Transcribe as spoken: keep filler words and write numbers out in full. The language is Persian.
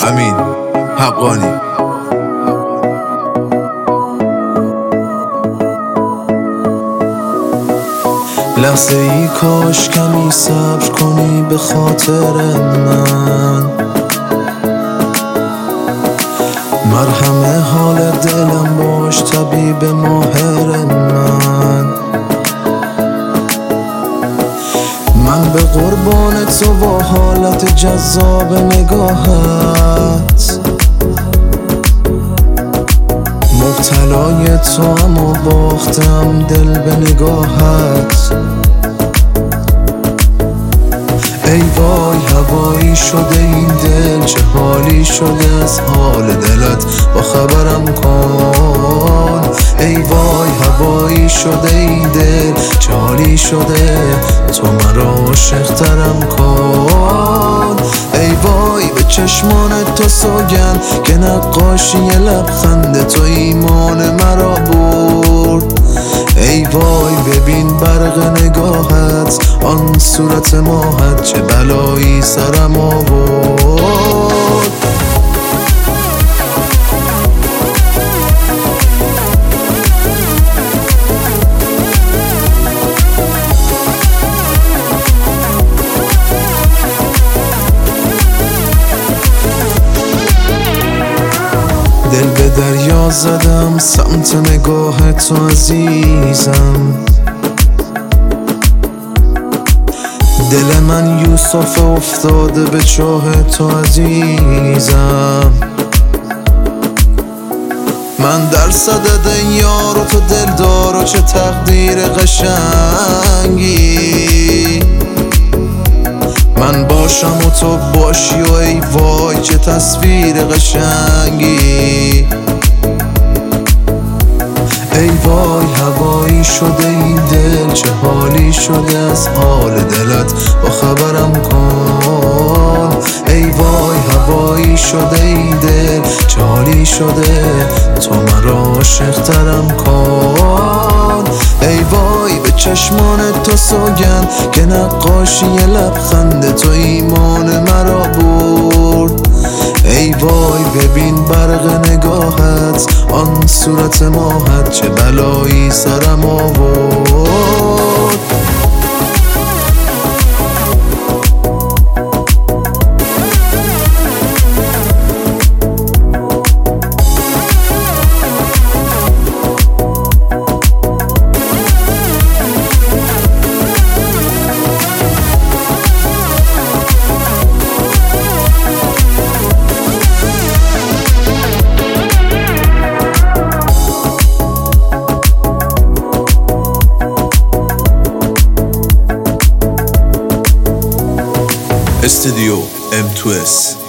امین حقانی. لحظه ای کاش کمی صبر کنی به خاطر من، مرهم حال دلم باش طبیب ماهر من. من به قربان تو با حالت جذاب نگاهت، مبتلای تو اما باختم دل به نگاهت. ای وای هوایی شده این دل، چه حالی شده از حال دلت با خبرم کن. ای وای هوایی شده این دل، چه حالی شده تو مرا عاشق‌ترم کن. ای وای به چشمان تو سوگند که نقاشی لبخند تو ایمان مرا برد. ای وای ببین برق نگاهت، آن صورت ماهت چه بلایی سرم آورد. دل به دریا زدم سمت نگاه تو عزیزم، دل من یوسف افتاده به چاه تو عزیزم. من در صدد یار و تو دلدار و چه تقدیر قشنگی، من باشم و تو باشی و ای وای چه تصویر قشنگی. ای وای هوایی شده این دل، چه حالی شده از حال دلت با خبرم کن. ای وای هوایی شده این دل، چه حالی شده تو مرا عاشق‌ترم کن. ای وای به چشمان تو سوگند که نقاشی لبخند تو ایمان مرا برد. ای وای ببین برق نگاهت، آن صورت ماهت چه بلایی سرم آورد. استودیو ام تو اس.